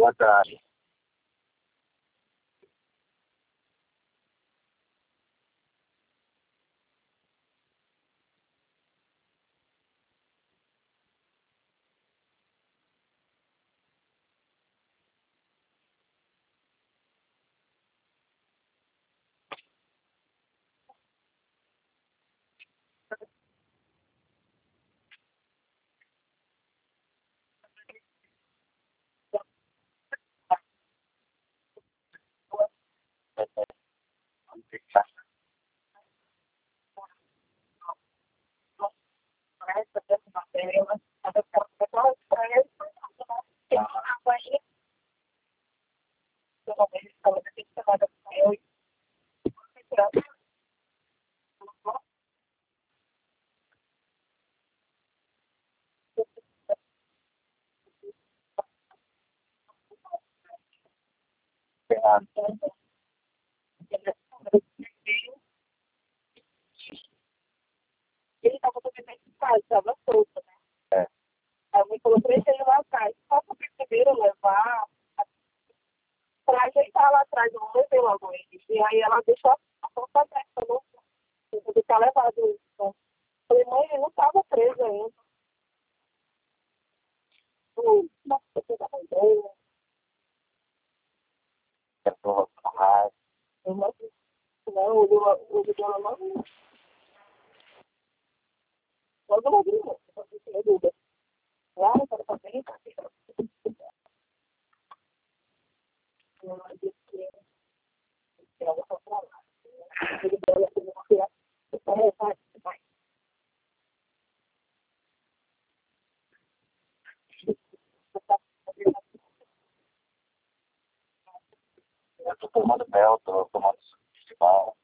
boa tarde. Ele estava também em casa, estava solto, né? É. Aí a mãe falou pra ele lá atrás, só para perceberam levar, para ajeitar lá atrás, eu não levei logo ele. E aí ela deixou a porta aberta, não vou deixar levado isso. Então, falei, mãe, ele não estava preso ainda. Nossa, você tá com ideia. É provocar. Eu não disse, não, o dela não. Logo não viu, não tinha dúvida. Lá, para fazer, ela disse que ela só falava. Ele deu a segunda-feira, vai. Eu tô tomando mel, tô tomando suco de limão.